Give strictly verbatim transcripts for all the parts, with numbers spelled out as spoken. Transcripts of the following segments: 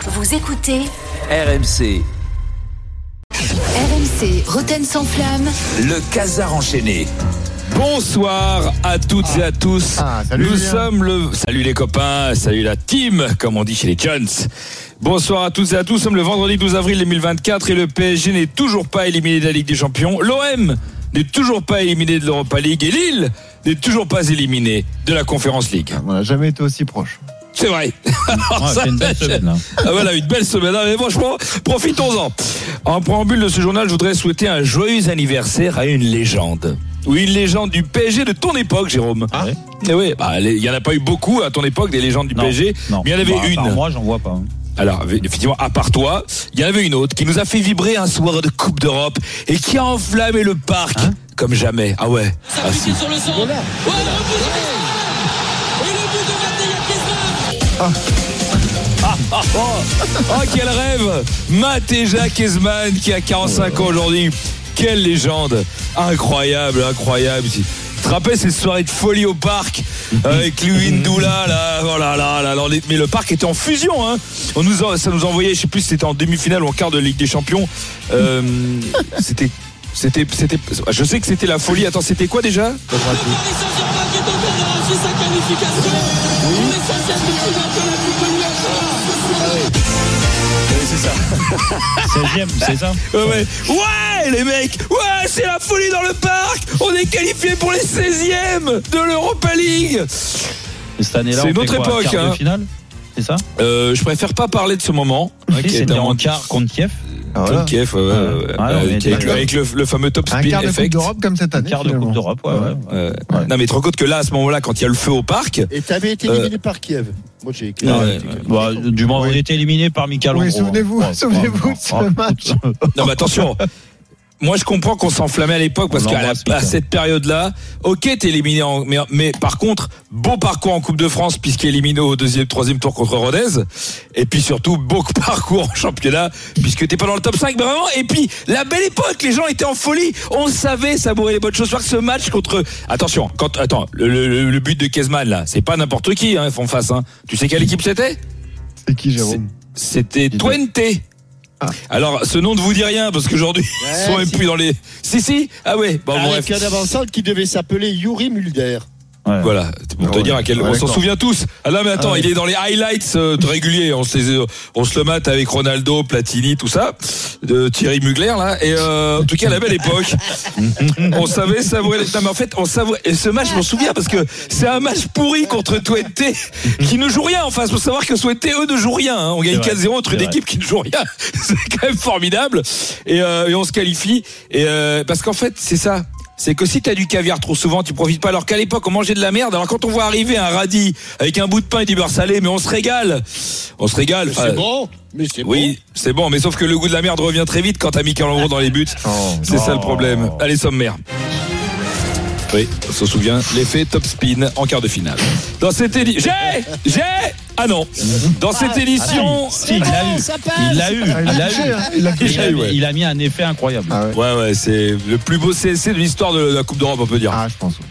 Vous écoutez R M C. R M C, Rotten sans flamme. Le Casar enchaîné. Bonsoir à toutes ah. et à tous. Ah, salut Nous Julien. sommes le. Salut les copains, salut la team, comme on dit chez les Jones. Bonsoir à toutes et à tous. Nous sommes le vendredi douze avril deux mille vingt-quatre et le P S G n'est toujours pas éliminé de la Ligue des Champions. L'O M n'est toujours pas éliminé de l'Europa League et Lille n'est toujours pas éliminé de la Conference League. On n'a jamais été aussi proche. C'est vrai. Alors, ouais, ça, c'est une belle semaine. Hein. Ah, voilà, une belle semaine. Mais franchement, profitons-en. En préambule de ce journal, je voudrais souhaiter un joyeux anniversaire à une légende. Oui, une légende du P S G de ton époque, Jérôme. Ah ouais. Et oui, bah, il n'y en a pas eu beaucoup à ton époque, des légendes du non, P S G. Non. Mais il y en avait bah, une. Moi, j'en vois pas. Alors, effectivement, à part toi, il y en avait une autre qui nous a fait vibrer un soir de Coupe d'Europe et qui a enflammé le parc hein comme jamais. Ah ouais. Ça ah, si. sur le centre. Voilà. Ouais, le but de... Et le but de Matthias Kezman. Ah, ah, oh, oh, quel rêve. Matthias Kezman qui a quarante-cinq ans aujourd'hui. Quelle légende. Incroyable, incroyable. Tu te rappelles ces soirées de folie au parc avec Louis Ndoula là, oh là, là, là, là, mais le parc était en fusion hein. On nous a, ça nous envoyait, je sais plus si c'était en demi-finale ou en quart de Ligue des Champions. Euh, c'était C'était, c'était, je sais que c'était la folie. Attends, c'était quoi déjà ? Le Paris Saint-Germain qui est en train de ranger sa qualification. Oui. Pour l'essentiel du coup d'un peu la plus connue en France. Oui, c'est ça. seizième, c'est ça ? Ouais, ouais. Ouais, les mecs. Ouais, c'est la folie dans le parc. On est qualifié pour les seizièmes de l'Europa League. Et cette année-là, c'est on une autre fait quoi, époque. quart hein. de finale ? C'est ça ? euh, Je préfère pas parler de ce moment. Okay, c'était en quart contre Kiev. Ah, voilà. Contre Kiev, ouais, ouais, ouais. Ah, avec, avec, le, avec le, le fameux top spin un quart de effect. Coupe d'Europe comme cette année. Un quart de Coupe d'Europe, ouais, ouais. ouais. ouais. Non mais tu te rends compte que là, à ce moment-là, quand il y a le feu au parc. Et tu avais été éliminé euh... par Kiev. Moi j'ai. Ouais, ouais. Bah, du moment où on était éliminé par Mikal. Oui, souvenez-vous, ouais, souvenez-vous ouais, de ce match. Non mais attention. Moi, je comprends qu'on s'enflammait à l'époque parce qu'à la, à cette période-là, ok, t'es éliminé en, mais, mais par contre, beau parcours en Coupe de France puisqu'il est éliminé au deuxième, troisième tour contre Rodez. Et puis surtout, beau parcours en championnat puisque t'es pas dans le top cinq, vraiment. Et puis, la belle époque, les gens étaient en folie. On savait savourer les bonnes choses. Je crois que ce match contre, attention, quand, attends, le, le, le but de Kezman, là, c'est pas n'importe qui, hein, font face, hein. Tu sais quelle équipe c'était? C'est qui, Jérôme? C'était Twente. Ah. Alors, ce nom ne vous dit rien parce qu'aujourd'hui, ouais, ils sont même si. plus dans les. Si, si. Ah ouais. Bon, avec bref. Un avant-centre qui devait s'appeler Yuri Mulder. Ouais. Voilà, pour te ouais. dire à quel. Ouais, on s'en souvient tous. Ah non, mais attends, ah ouais. il est dans les highlights euh, réguliers. On se les, on se le mate avec Ronaldo, Platini, tout ça, de Thierry Mugler là. Et euh, en tout cas, à la belle époque, on savait savourer. Non, mais en fait, on savourait. Et ce match, je m'en souviens parce que c'est un match pourri contre Twente qui ne joue rien en face. Faut savoir que Twente eux ne jouent rien. Hein. On gagne quatre zéro contre une équipe qui ne joue rien. C'est quand même formidable. Et, euh, et on se qualifie. Et euh, parce qu'en fait, c'est ça. C'est que si t'as du caviar trop souvent, tu profites pas. Alors qu'à l'époque, on mangeait de la merde. Alors quand on voit arriver un radis avec un bout de pain et du beurre salé, mais on se régale. On se régale. Mais c'est euh, bon. Mais c'est oui, bon. c'est bon. Mais sauf que le goût de la merde revient très vite quand t'as mis Calandro dans les buts. Oh, c'est oh. ça le problème. Allez, sommaire. Oui, on se souvient, l'effet top spin en quart de finale. Dans cette édition... J'ai J'ai Ah non. Dans cette édition... Ah, si, il l'a eu. Il l'a eu. Il l'a eu. Il a, il, a, eu, ouais. il a mis un effet incroyable. Ah ouais. ouais, ouais, c'est le plus beau C S C de l'histoire de la Coupe d'Europe, on peut dire. Ah, je pense.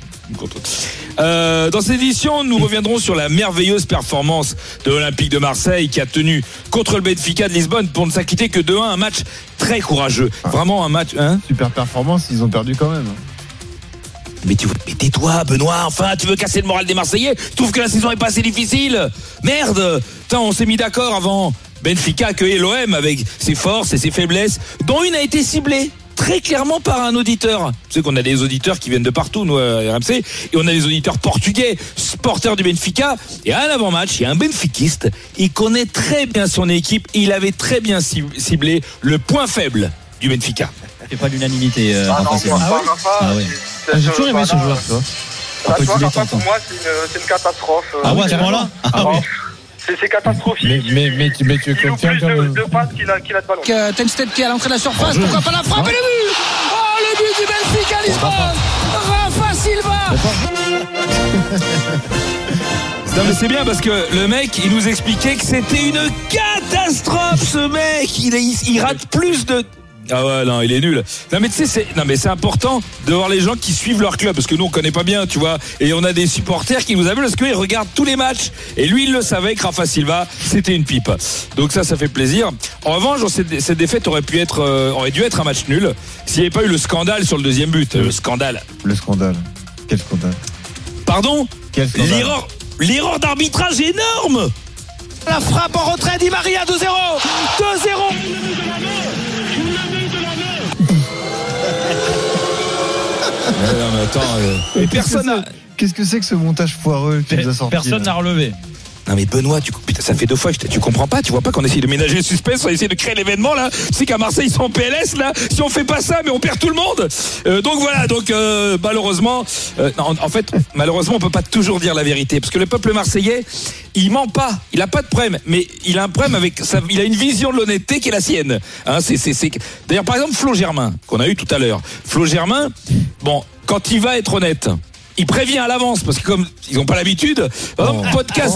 Euh, dans cette édition, nous reviendrons sur la merveilleuse performance de l'Olympique de Marseille qui a tenu contre le Benfica de Lisbonne pour ne s'acquitter que deux un, un match très courageux. Ah. Vraiment un match... Hein super performance, ils ont perdu quand même. Mais, tu, mais tais-toi, Benoît, enfin, tu veux casser le moral des Marseillais? Tu trouves que la saison est pas assez difficile? Merde! Putain, on s'est mis d'accord avant. Benfica accueillait l'O M avec ses forces et ses faiblesses, dont une a été ciblée très clairement par un auditeur. Tu sais qu'on a des auditeurs qui viennent de partout, nous, à R M C, et on a des auditeurs portugais, supporters du Benfica, et à l'avant-match, il y a un benfiquiste, il connaît très bien son équipe, il avait très bien ciblé le point faible du Benfica. C'est pas l'unanimité. Euh, ah non, moi, ah, ouais. ah ouais. Ah, j'ai toujours aimé ce joueur, tu vois. Bah, tu vois, Rafa, pour moi, c'est une, c'est une catastrophe. Ah ouais, à ce moment-là ah, ouais. C'est, c'est catastrophique. Mais, mais, mais, mais tu es il confiant joue plus de, de passes qu'il a, qu'il a de ballon. Euh, Tenstedt qui est à l'entrée de la surface, oh, pourquoi pas la frappe et le but. Oh, le but du Benfica à Lisbonne. Rafa Silva. Non mais c'est bien parce que le mec il nous expliquait que c'était une catastrophe ce mec. Il, il, il rate plus de Ah ouais, non, il est nul. Non mais tu sais, c'est, non mais c'est important de voir les gens qui suivent leur club parce que nous on connaît pas bien, tu vois. Et on a des supporters qui nous appellent parce qu'ils regardent tous les matchs. Et lui, il le savait que Rafa Silva, c'était une pipe. Donc ça, ça fait plaisir. En revanche, cette, cette défaite aurait pu être, euh, aurait dû être un match nul s'il n'y avait pas eu le scandale sur le deuxième but. Le scandale. Le scandale. Quel scandale. Pardon. Quel scandale. L'erreur, l'erreur d'arbitrage énorme. La frappe en retrait, Di Maria, deux zéro. deux zéro. Ouais, non, mais attends, euh... et personne n'a... Qu'est-ce que c'est que ce montage foireux qui nous a sorti? Personne n'a relevé. Non mais Benoît, tu, putain, ça fait deux fois que je, tu comprends pas, tu vois pas qu'on essaye de ménager le suspense, on essaie de créer l'événement là. Tu sais qu'à Marseille ils sont en P L S là. Si on fait pas ça, mais on perd tout le monde. Euh, donc voilà, donc euh, malheureusement, euh, en, en fait, malheureusement, on peut pas toujours dire la vérité parce que le peuple marseillais, il ment pas, il a pas de problème, mais il a un problème avec ça. Il a une vision de l'honnêteté qui est la sienne. Hein, c'est, c'est, c'est... D'ailleurs, par exemple, Flo Germain qu'on a eu tout à l'heure. Flo Germain, bon, quand il va être honnête. Il prévient à l'avance parce que comme ils n'ont pas l'habitude, oh, podcast.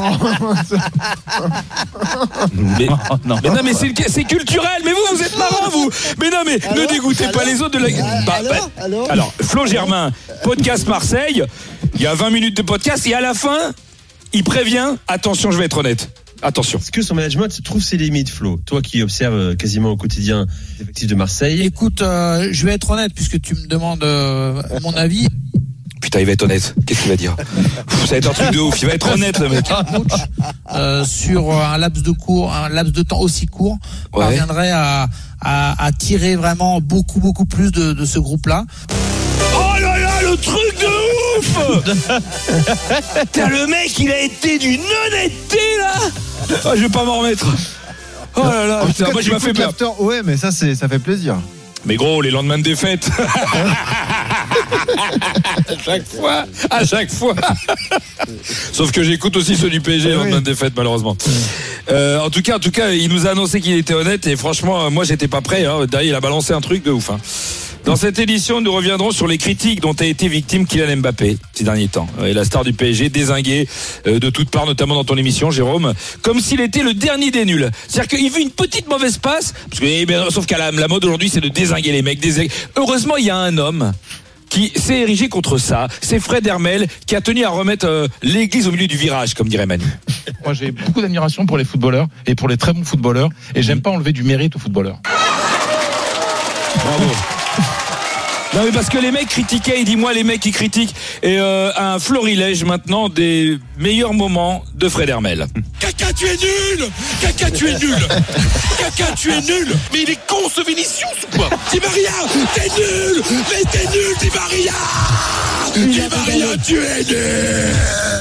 mais, non. mais non, mais c'est, c'est culturel. Mais vous, vous êtes marrant, vous. Mais non, mais alors, ne dégoûtez alors, pas les autres de la. Euh, bah, alors, bah, alors, alors, Flo Germain, podcast Marseille. Il y a vingt minutes de podcast et à la fin, il prévient. Attention, je vais être honnête. Attention. Est-ce que son management trouve ses limites, Flo? Toi qui observes quasiment au quotidien les effectifs de Marseille. Écoute, euh, je vais être honnête puisque tu me demandes euh, mon avis. Putain, il va être honnête. Qu'est-ce qu'il va dire? Ça va être un truc de ouf. Il va être honnête, le mec. Euh, sur un laps de court, un laps de temps aussi court, on ouais. parviendrait à, à, à tirer vraiment beaucoup, beaucoup plus de, de ce groupe-là. Oh là là, le truc de ouf! T'as le mec, il a été d'une honnêteté, là! Oh, je vais pas m'en remettre. Oh là là, putain, moi, je m'a fait peur. Ouais, mais ça, c'est, ça fait plaisir. Mais gros, les lendemains de défaite. À chaque fois, à chaque fois. Sauf que j'écoute aussi ceux du P S G, les lendemains de défaite, malheureusement. Euh, en tout cas, en tout cas, il nous a annoncé qu'il était honnête et franchement, moi, j'étais pas prêt. Hein. Derrière, il a balancé un truc de ouf. Hein. Dans cette édition, nous reviendrons sur les critiques dont a été victime Kylian Mbappé ces derniers temps. Et la star du P S G dézinguée de toutes parts, notamment dans ton émission, Jérôme, comme s'il était le dernier des nuls. C'est-à-dire qu'il veut une petite mauvaise passe, parce que, eh bien, sauf qu'à la, la mode aujourd'hui, c'est de dézinguer les mecs. Dézinguer. Heureusement, il y a un homme qui s'est érigé contre ça. C'est Fred Hermel qui a tenu à remettre euh, l'église au milieu du virage, comme dirait Manu. Moi, j'ai beaucoup d'admiration pour les footballeurs et pour les très bons footballeurs, et j'aime pas enlever du mérite aux footballeurs. Bravo. Non mais parce que les mecs critiquaient, il dit moi les mecs qui critiquent et euh, un florilège maintenant des meilleurs moments de Fred Hermel. Caca tu es nul, Caca tu es nul, Caca tu es nul. Mais il est con ce Vinicius ou quoi? Di Maria, t'es nul, mais t'es nul Di Maria, Di Maria tu es nul.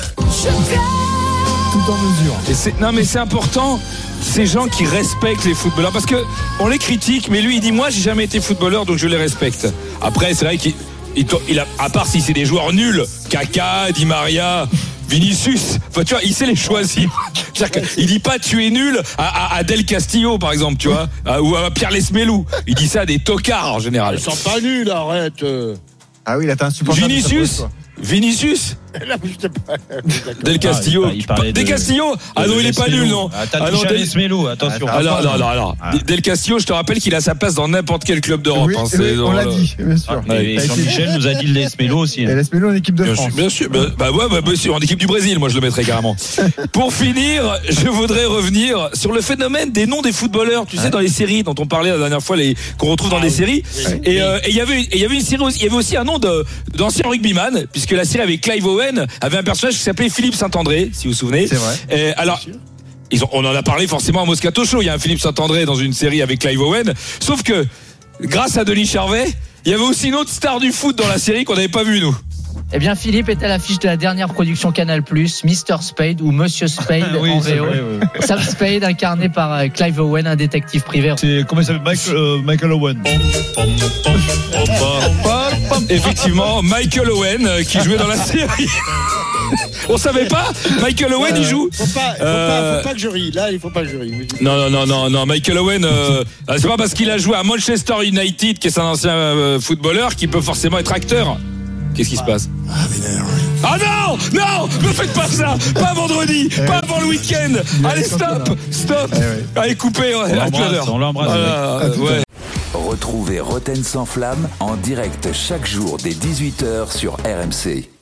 Tout en mesure. Et c'est, non mais c'est important. Ces gens qui respectent les footballeurs parce que on les critique mais lui il dit moi j'ai jamais été footballeur donc je les respecte. Après c'est vrai qu'il il, il a, à part si c'est des joueurs nuls, Kaka, Di Maria, Vinicius, enfin, tu vois, il sait les choisir. Il dit pas tu es nul à, à, à Del Castillo par exemple, tu vois, à, ou à Pierre Lesmelou. Il dit ça à des tocards en général. Ils sont pas nuls, arrête. Ah oui, là t'as un supporter. Vinicius. Vinicius Là, je pas... Del Castillo. Ah, il parlait Del de... Castillo Ah non, il est pas nul, non. Ah, t'as touché à Lesmelou, attention. Ah, non, non, non, non. Ah. Del Castillo, je te rappelle qu'il a sa place dans n'importe quel club d'Europe. Oui, hein, oui, on l'a le... dit, bien sûr. Ah, et Jean-Michel nous a dit le Lesmelou aussi. Et Lesmelou en équipe de bien France. Sûr, bien sûr. Bah, bah ouais, bah, bien sûr. En équipe du Brésil, moi je le mettrais carrément. Pour finir, je voudrais revenir sur le phénomène des noms des footballeurs. Tu sais, dans les séries dont on parlait la dernière fois, les... qu'on retrouve dans les séries. Et il y avait il y avait une série, il y avait aussi un nom de d'ancien rugbyman, puisque la série avec Clive Owen avait un personnage qui s'appelait Philippe Saint-André, si vous vous souvenez. C'est vrai. Et alors, ils ont, on en a parlé forcément à Moscato Show. Il y a un Philippe Saint-André dans une série avec Clive Owen. Sauf que, grâce à Denis Charvet, il y avait aussi une autre star du foot dans la série qu'on n'avait pas vue, nous. Eh bien, Philippe est à l'affiche de la dernière production Canal+, Mister Spade ou Monsieur Spade oui, en V O. Vrai, oui. Sam Spade, incarné par Clive Owen, un détective privé. C'est, comment il s'appelle Michael, euh, Michael Owen. Effectivement, Michael Owen euh, qui jouait dans la série. On savait pas. Michael Owen, euh, il joue. Faut pas, faut, euh... pas, faut pas que je rie. Là, il faut pas que je rie. Non, non, non, non, non. Michael Owen, euh, c'est pas parce qu'il a joué à Manchester United, qui est un ancien euh, footballeur, qu'il peut forcément être acteur. Qu'est-ce qui se passe? Ah non, non, ne faites pas ça. Pas vendredi, eh pas avant le week-end. Allez, stop, stop. Eh oui. Allez, coupez. On l'embrasse. On l'embrasse. Voilà, ouais. Retrouve Retrouvez Roten sans flamme en direct chaque jour dès dix-huit heures sur R M C.